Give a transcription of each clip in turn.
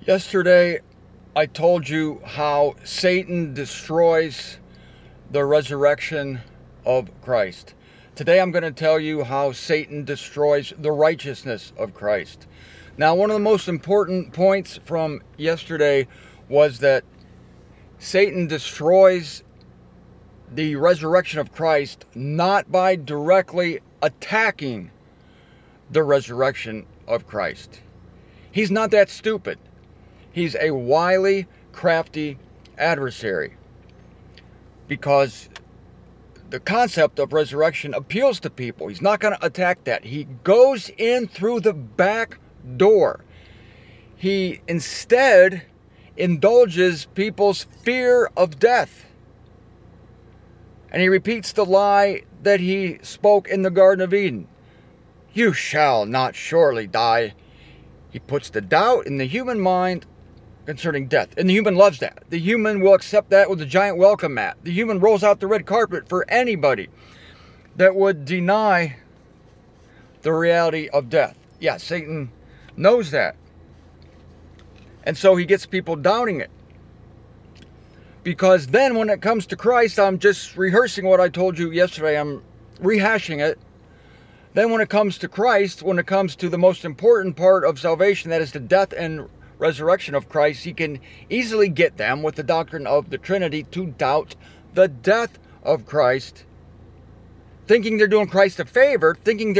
Yesterday, I told you how Satan destroys the resurrection of Christ. Today, I'm going to tell you how Satan destroys the righteousness of Christ. Now, one of the most important points from yesterday was that Satan destroys the resurrection of Christ not by directly attacking the resurrection of Christ. He's not that stupid. He's a wily, crafty adversary because the concept of resurrection appeals to people. He's not going to attack that. He goes in through the back door. He instead indulges people's fear of death. And he repeats the lie that he spoke in the Garden of Eden. You shall not surely die. He puts the doubt in the human mind concerning death. And the human loves that. The human will accept that with a giant welcome mat. The human rolls out the red carpet for anybody that would deny the reality of death. Yeah, Satan knows that. And so he gets people doubting it. Because then when it comes to Christ, I'm just rehearsing what I told you yesterday. I'm rehashing it. Then when it comes to Christ, when it comes to the most important part of salvation, that is the death and resurrection of Christ, he can easily get them with the doctrine of the Trinity to doubt the death of Christ, thinking they're doing Christ a favor,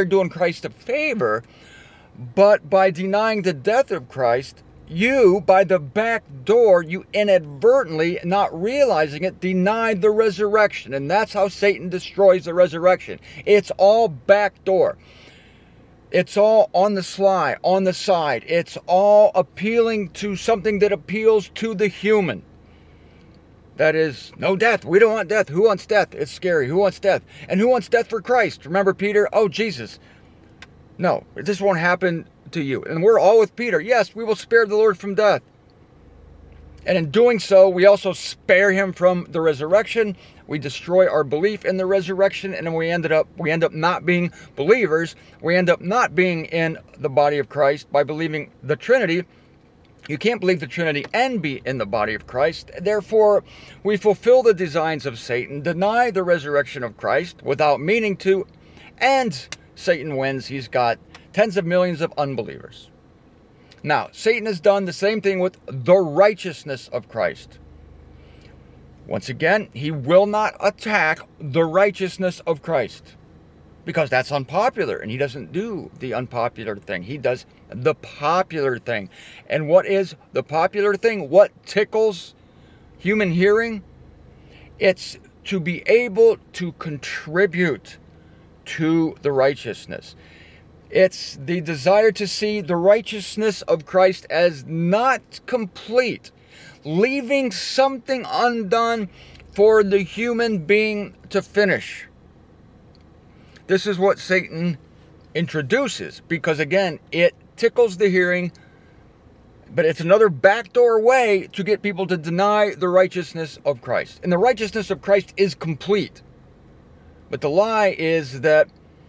but by denying the death of Christ, you, by the back door, you inadvertently, not realizing it, denied the resurrection. And that's how Satan destroys the resurrection. It's all back door. It's all on the sly, on the side. It's all appealing to something that appeals to the human. That is, no death. We don't want death. Who wants death? It's scary. Who wants death? And who wants death for Christ? Remember Peter? Oh, Jesus. No, this won't happen to you. And we're all with Peter. Yes, we will spare the Lord from death. And in doing so, we also spare him from the resurrection. We destroy our belief in the resurrection, and then we end up not being believers. We end up not being in the body of Christ by believing the Trinity. You can't believe the Trinity and be in the body of Christ. Therefore, we fulfill the designs of Satan, deny the resurrection of Christ without meaning to, and Satan wins. He's got tens of millions of unbelievers. Now, Satan has done the same thing with the righteousness of Christ. Once again, he will not attack the righteousness of Christ because that's unpopular, and he doesn't do the unpopular thing. He does the popular thing. And what is the popular thing? What tickles human hearing? It's to be able to contribute to the righteousness. It's the desire to see the righteousness of Christ as not complete, leaving something undone for the human being to finish. This is what Satan introduces because, again, it tickles the hearing, but it's another backdoor way to get people to deny the righteousness of Christ. And the righteousness of Christ is complete. But the lie is that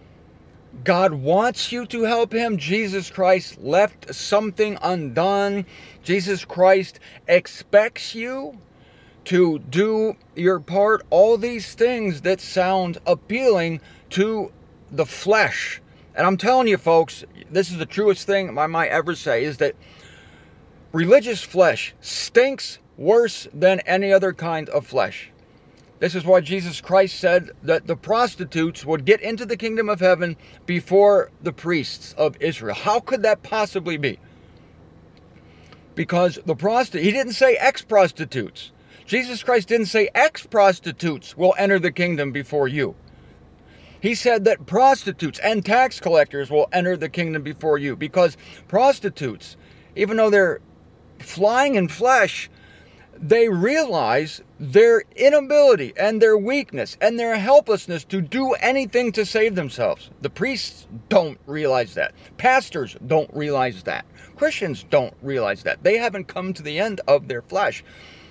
God wants you to help him. Jesus Christ left something undone. Jesus Christ expects you to do your part. All these things that sound appealing to the flesh. And I'm telling you, folks, this is the truest thing I might ever say, is that religious flesh stinks worse than any other kind of flesh. This is why Jesus Christ said that the prostitutes would get into the kingdom of heaven before the priests of Israel. How could that possibly be? Because he didn't say ex-prostitutes. Jesus Christ didn't say ex-prostitutes will enter the kingdom before you. He said that prostitutes and tax collectors will enter the kingdom before you. Because prostitutes, even though they're flying in flesh, they realize their inability and their weakness and their helplessness to do anything to save themselves. The priests don't realize that. Pastors don't realize that. Christians don't realize that. They haven't come to the end of their flesh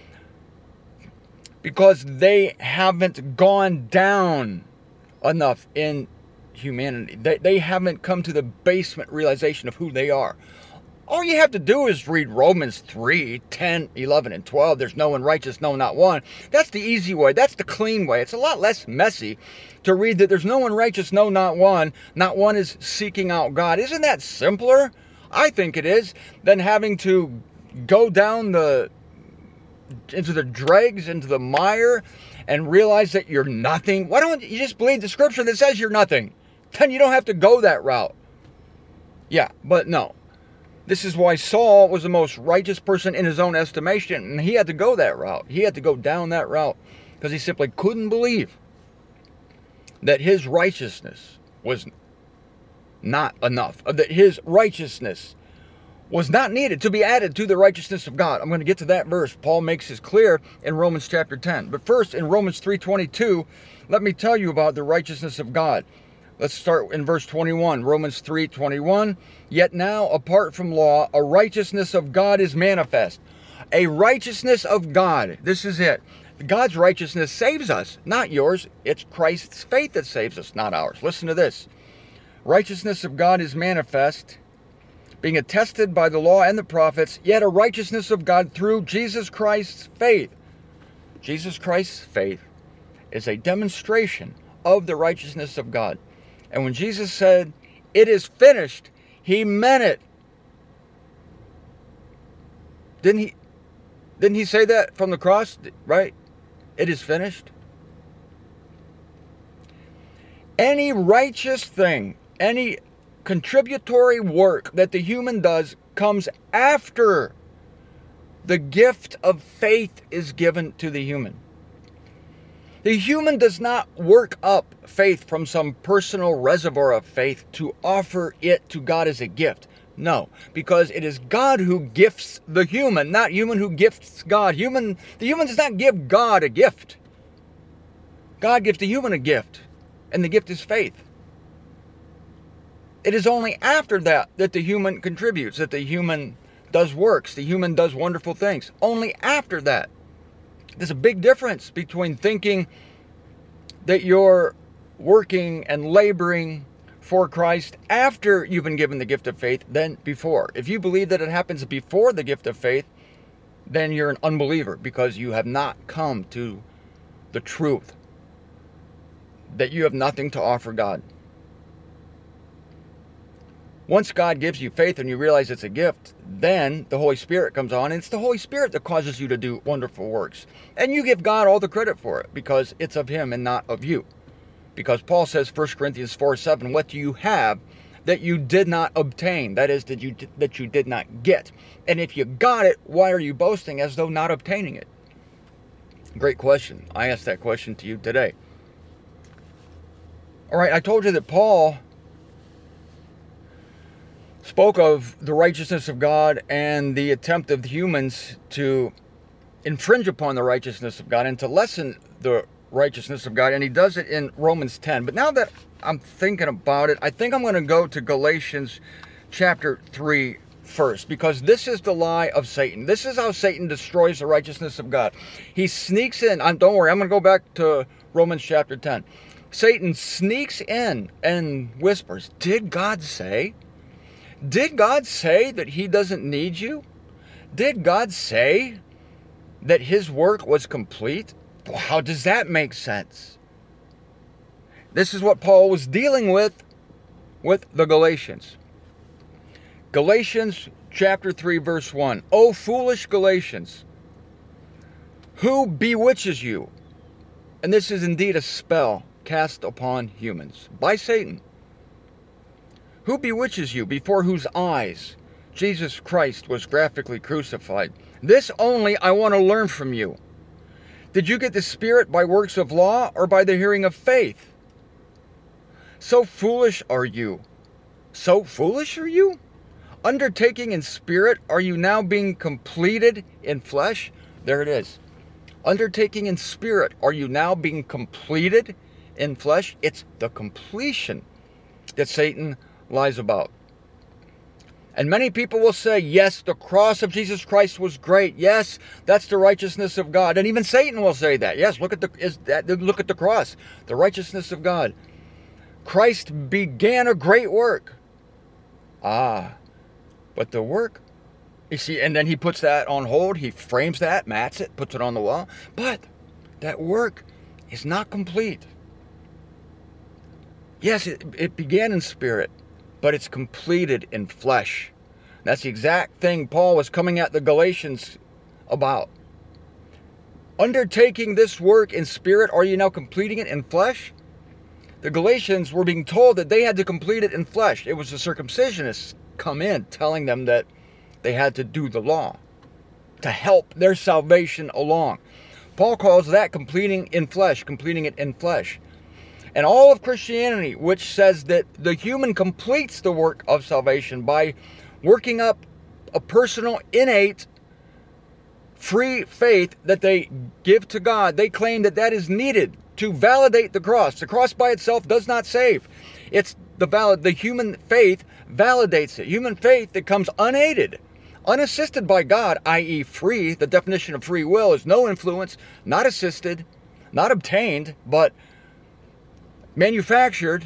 because they haven't gone down enough in humanity. They haven't come to the basement realization of who they are. All you have to do is read Romans 3, 10, 11, and 12. There's no one righteous, no, not one. That's the easy way. That's the clean way. It's a lot less messy to read that there's no one righteous, no, not one. Not one is seeking out God. Isn't that simpler? I think it is, than having to go down into the dregs, into the mire, and realize that you're nothing. Why don't you just believe the scripture that says you're nothing? Then you don't have to go that route. Yeah, but no. This is why Saul was the most righteous person in his own estimation, and he had to go that route. He had to go down that route because he simply couldn't believe that his righteousness was not enough, that his righteousness was not needed to be added to the righteousness of God. I'm going to get to that verse. Paul makes this clear in Romans chapter 10. But first, in Romans 3:22, let me tell you about the righteousness of God. Let's start in verse 21. Romans 3:21. Yet now, apart from law, a righteousness of God is manifest. A righteousness of God. This is it. God's righteousness saves us, not yours. It's Christ's faith that saves us, not ours. Listen to this. Righteousness of God is manifest, being attested by the law and the prophets, yet a righteousness of God through Jesus Christ's faith. Jesus Christ's faith is a demonstration of the righteousness of God. And when Jesus said, "It is finished," he meant it. Didn't he say that from the cross? Right? It is finished. Any righteous thing, any contributory work that the human does comes after the gift of faith is given to the human. The human does not work up faith from some personal reservoir of faith to offer it to God as a gift. No, because it is God who gifts the human, not human who gifts God. The human does not give God a gift. God gives the human a gift, and the gift is faith. It is only after that that the human contributes, that the human does works, the human does wonderful things. Only after that. There's a big difference between thinking that you're working and laboring for Christ after you've been given the gift of faith than before. If you believe that it happens before the gift of faith, then you're an unbeliever because you have not come to the truth that you have nothing to offer God. Once God gives you faith and you realize it's a gift, then the Holy Spirit comes on, and it's the Holy Spirit that causes you to do wonderful works. And you give God all the credit for it because it's of Him and not of you. Because Paul says, 1 Corinthians 4:7, what do you have that you did not obtain? That is, that you did not get. And if you got it, why are you boasting as though not obtaining it? Great question. I asked that question to you today. All right, I told you that Paul spoke of the righteousness of God and the attempt of humans to infringe upon the righteousness of God and to lessen the righteousness of God, and he does it in Romans 10. But now that I'm thinking about it, I think I'm going to go to Galatians chapter 3 first, because this is the lie of Satan. This is how Satan destroys the righteousness of God. He sneaks in. Don't worry, I'm going to go back to Romans chapter 10. Satan sneaks in and whispers, did God say? Did God say that He doesn't need you? Did God say that His work was complete? Well, how does that make sense? This is what Paul was dealing with the Galatians. Galatians chapter 3 verse 1. O foolish Galatians, who bewitches you? And this is indeed a spell cast upon humans by Satan. Who bewitches you, before whose eyes Jesus Christ was graphically crucified? This only I want to learn from you. Did you get the Spirit by works of law or by the hearing of faith? So foolish are you. So foolish are you? Undertaking in spirit, are you now being completed in flesh? There it is. Undertaking in spirit, are you now being completed in flesh? It's the completion that Satan lies about. And many people will say, yes, the cross of Jesus Christ was great. Yes, that's the righteousness of God. And even Satan will say that. Yes, look at the cross, the righteousness of God. Christ began a great work. But the work You see, and then he puts that on hold. He frames that, mats it, puts it on the wall. But that work is not complete. Yes, it began in spirit, but it's completed in flesh. That's the exact thing Paul was coming at the Galatians about. Undertaking this work in spirit, are you now completing it in flesh? The Galatians were being told that they had to complete it in flesh. It was the circumcisionists come in telling them that they had to do the law to help their salvation along. Paul calls that completing in flesh, completing it in flesh. And all of Christianity, which says that the human completes the work of salvation by working up a personal, innate, free faith that they give to God, they claim that that is needed to validate the cross. The cross by itself does not save. It's the human faith validates it. Human faith that comes unaided, unassisted by God, i.e. free. The definition of free will is no influence, not assisted, not obtained, but manufactured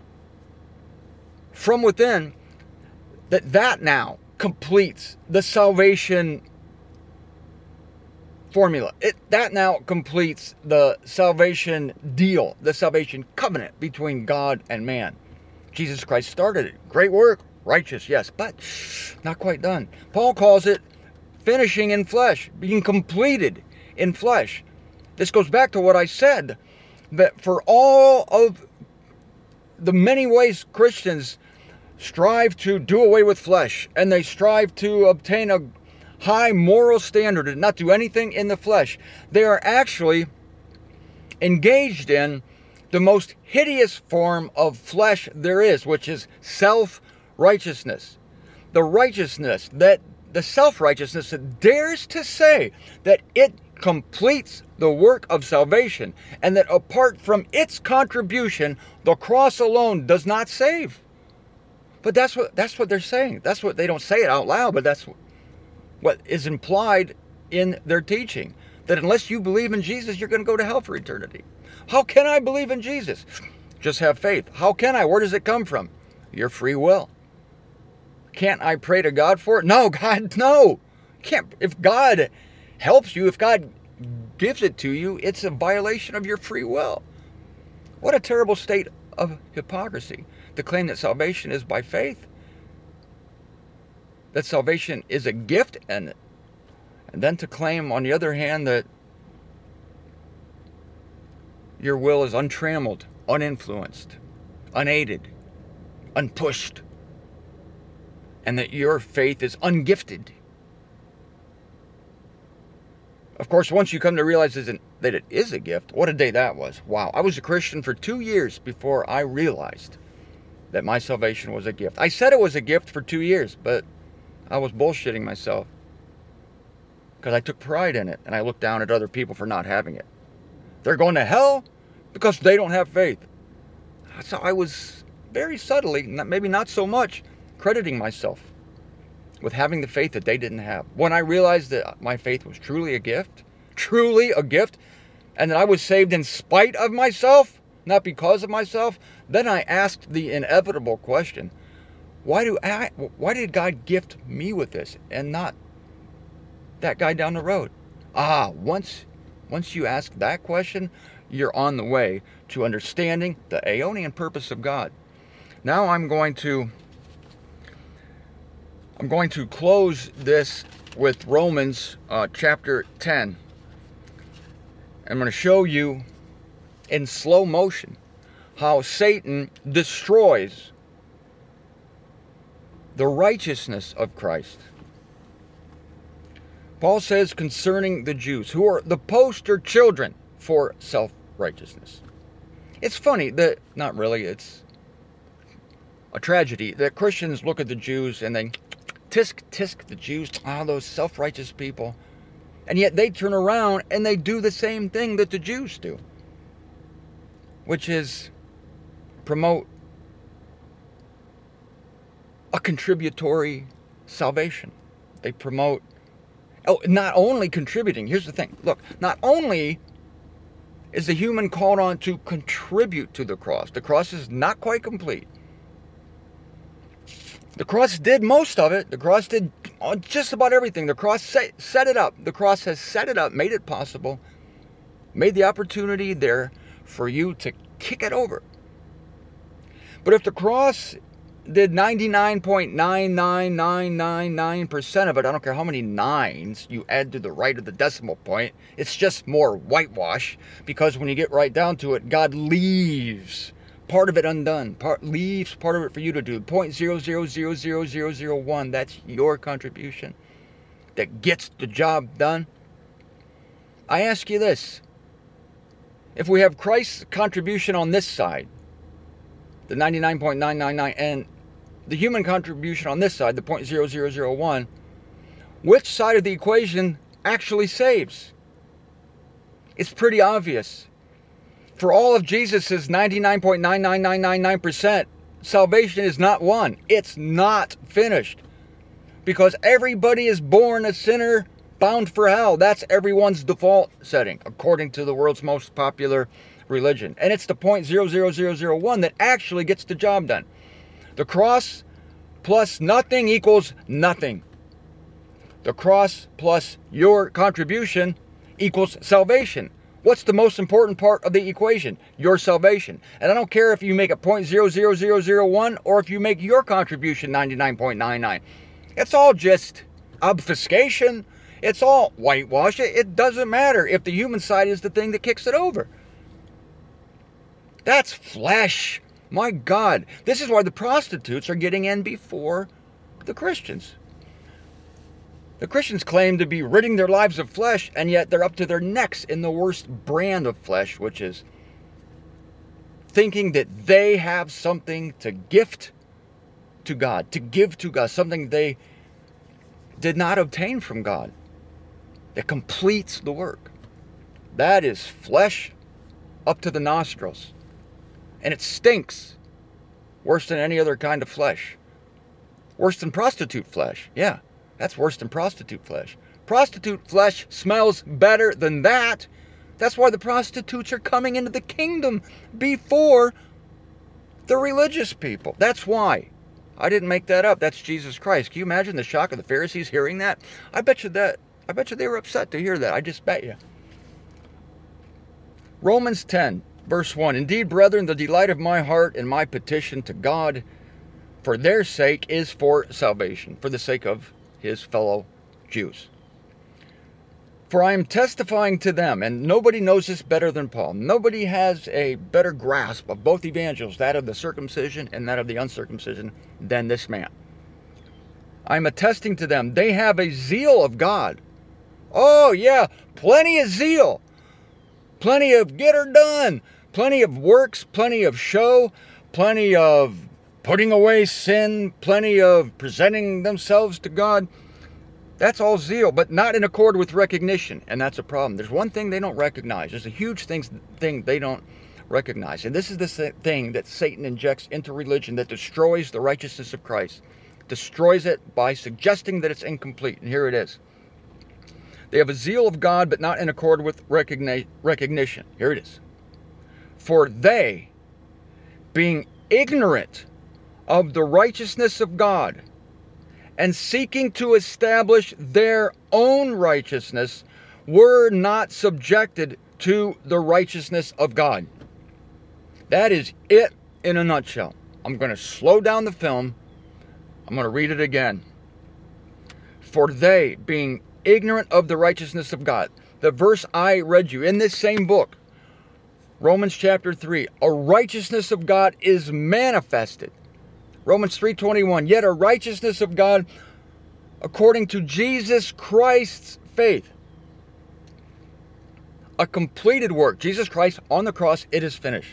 from within. That now completes the salvation formula. That now completes the salvation deal, the salvation covenant between God and man. Jesus Christ started it. Great work, righteous, yes, but not quite done. Paul calls it finishing in flesh, being completed in flesh. This goes back to what I said, that for all of the many ways Christians strive to do away with flesh, and they strive to obtain a high moral standard and not do anything in the flesh, they are actually engaged in the most hideous form of flesh there is, which is self-righteousness. The self-righteousness that dares to say that it completes the work of salvation, and that apart from its contribution, the cross alone does not save. But that's what they're saying. That's what they don't say it out loud, but that's what is implied in their teaching. That unless you believe in Jesus, you're going to go to hell for eternity. How can I believe in Jesus? Just have faith. How can I? Where does it come from? Your free will. Can't I pray to God for it? No, God, no. Can't. If God helps you, if God gives it to you, it's a violation of your free will. What a terrible state of hypocrisy to claim that salvation is by faith, that salvation is a gift, and then to claim, on the other hand, that your will is untrammeled, uninfluenced, unaided, unpushed, and that your faith is ungifted. Of course, once you come to realize that it is a gift, what a day that was. Wow. I was a Christian for 2 years before I realized that my salvation was a gift. I said it was a gift for 2 years, but I was bullshitting myself because I took pride in it, and I looked down at other people for not having it. They're going to hell because they don't have faith. So I was very subtly, maybe not so much, crediting myself with having the faith that they didn't have. When I realized that my faith was truly a gift, and that I was saved in spite of myself, not because of myself, then I asked the inevitable question, why did God gift me with this and not that guy down the road? Once you ask that question, you're on the way to understanding the aeonian purpose of God. Now I'm going to close this with Romans chapter 10. I'm going to show you in slow motion how Satan destroys the righteousness of Christ. Paul says concerning the Jews, who are the poster children for self-righteousness. It's funny that, not really, it's a tragedy that Christians look at the Jews and they tisk the Jews, those self-righteous people. And yet they turn around and they do the same thing that the Jews do, which is promote a contributory salvation. They promote, not only contributing, here's the thing, look, not only is the human called on to contribute to the cross is not quite complete. The cross did most of it. The cross did just about everything. The cross set it up. The cross has set it up, made it possible, made the opportunity there for you to kick it over. But if the cross did 99.99999% of it, I don't care how many nines you add to the right of the decimal point, it's just more whitewash, because when you get right down to it, God leaves part of it undone, leaves part of it for you to do. 0.0000001, that's your contribution that gets the job done. I ask you this. If we have Christ's contribution on this side, the 99.999, and the human contribution on this side, the 0.0001, which side of the equation actually saves? It's pretty obvious. For all of Jesus's 99.99999%, salvation is not won. It's not finished. Because everybody is born a sinner, bound for hell. That's everyone's default setting, according to the world's most popular religion. And it's the 0.00001 that actually gets the job done. The cross plus nothing equals nothing. The cross plus your contribution equals salvation. What's the most important part of the equation? Your salvation. And I don't care if you make it 0.00001 or if you make your contribution 99.99. It's all just obfuscation. It's all whitewash. It doesn't matter if the human side is the thing that kicks it over. That's flesh. My God. This is why the prostitutes are getting in before the Christians. The Christians claim to be ridding their lives of flesh, and yet they're up to their necks in the worst brand of flesh, which is thinking that they have something to gift to God, to give to God, something they did not obtain from God, that completes the work. That is flesh up to the nostrils. And it stinks worse than any other kind of flesh. Worse than prostitute flesh. Yeah, that's worse than prostitute flesh. Prostitute flesh smells better than that. That's why the prostitutes are coming into the kingdom before the religious people. That's why. I didn't make that up. That's Jesus Christ. Can you imagine the shock of the Pharisees hearing that? I bet you they were upset to hear that. I just bet you. Romans 10, verse 1. Indeed, brethren, the delight of my heart and my petition to God for their sake is for salvation, for the sake of his fellow Jews. For I am testifying to them, and nobody knows this better than Paul. Nobody has a better grasp of both evangels, that of the circumcision and that of the uncircumcision, than this man. I am attesting to them. They have a zeal of God. Oh, yeah, plenty of zeal. Plenty of get her done. Plenty of works, plenty of show, plenty of putting away sin, plenty of presenting themselves to God. That's all zeal, but not in accord with recognition, and that's a problem. There's one thing they don't recognize. There's a huge thing they don't recognize, and this is the thing that Satan injects into religion that destroys the righteousness of Christ, destroys it by suggesting that it's incomplete, and here it is. They have a zeal of God, but not in accord with recognition. Here it is. For they, being ignorant of the righteousness of God, and seeking to establish their own righteousness, were not subjected to the righteousness of God. That is it in a nutshell. I'm going to slow down the film. I'm going to read it again. For they, being ignorant of the righteousness of God. The verse I read you in this same book, Romans chapter 3, a righteousness of God is manifested. Romans 3:21, yet a righteousness of God according to Jesus Christ's faith. A completed work. Jesus Christ on the cross, it is finished.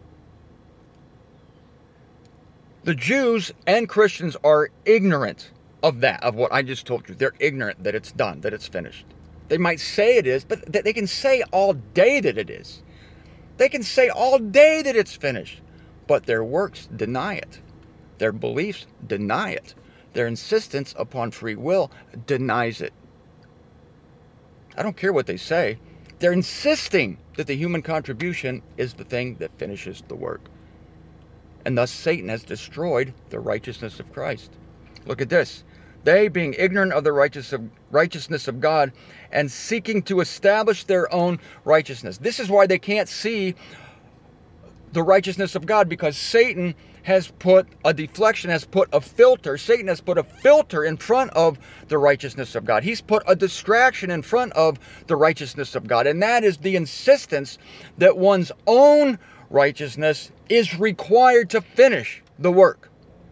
The Jews and Christians are ignorant of that, of what I just told you. They're ignorant that it's done, that it's finished. They might say it is, but they can say all day that it is. They can say all day that it's finished, but their works deny it. Their beliefs deny it. Their insistence upon free will denies it. I don't care what they say. They're insisting that the human contribution is the thing that finishes the work. And thus Satan has destroyed the righteousness of Christ. Look at this. They, being ignorant of the righteousness of God and seeking to establish their own righteousness. This is why they can't see the righteousness of God, because Satan has put a deflection, has put a filter. Satan has put a filter in front of the righteousness of God. He's put a distraction in front of the righteousness of God. And that is the insistence that one's own righteousness is required to finish the work.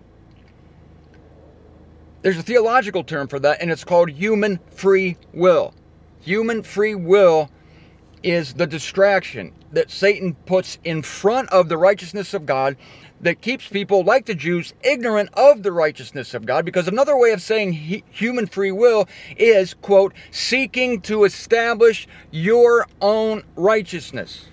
There's a theological term for that, and it's called human free will. Human free will is the distraction that Satan puts in front of the righteousness of God that keeps people, like the Jews, ignorant of the righteousness of God. Because another way of saying human free will is, quote, seeking to establish your own righteousness.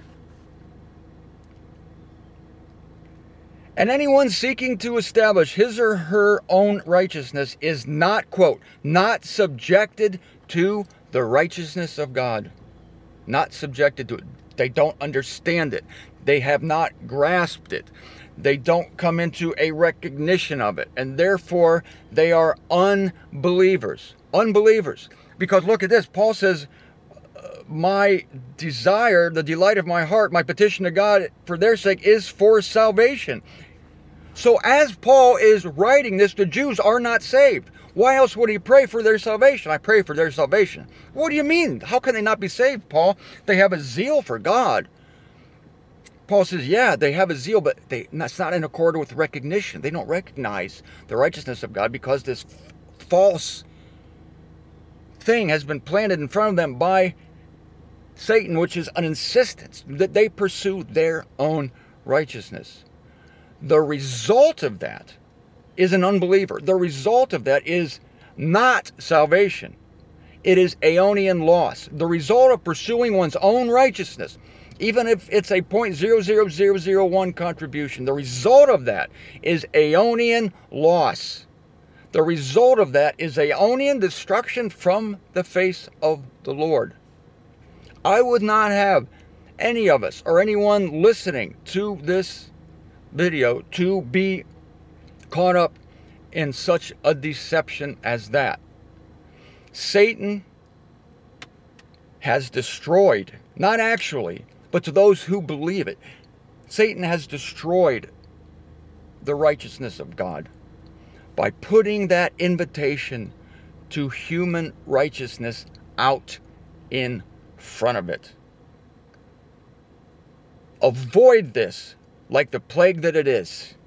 And anyone seeking to establish his or her own righteousness is not, quote, not subjected to the righteousness of God. Not subjected to it. They don't understand it. They have not grasped it. They don't come into a recognition of it. And therefore, they are unbelievers. Unbelievers. Because look at this. Paul says, my desire, the delight of my heart, my petition to God for their sake is for salvation. So as Paul is writing this, the Jews are not saved. Why else would he pray for their salvation? I pray for their salvation. What do you mean? How can they not be saved, Paul? They have a zeal for God. Paul says, yeah, they have a zeal, but that's not in accord with recognition. They don't recognize the righteousness of God because this false thing has been planted in front of them by Satan, which is an insistence that they pursue their own righteousness. The result of that is an unbeliever. The result of that is not salvation. It is aeonian loss. The result of pursuing one's own righteousness, even if it's a 0.00001 contribution, the result of that is aeonian loss. The result of that is aeonian destruction from the face of the Lord. I would not have any of us or anyone listening to this video to be caught up in such a deception as that. Satan has destroyed, not actually, but to those who believe it, Satan has destroyed the righteousness of God by putting that invitation to human righteousness out in front of it. Avoid this like the plague that it is.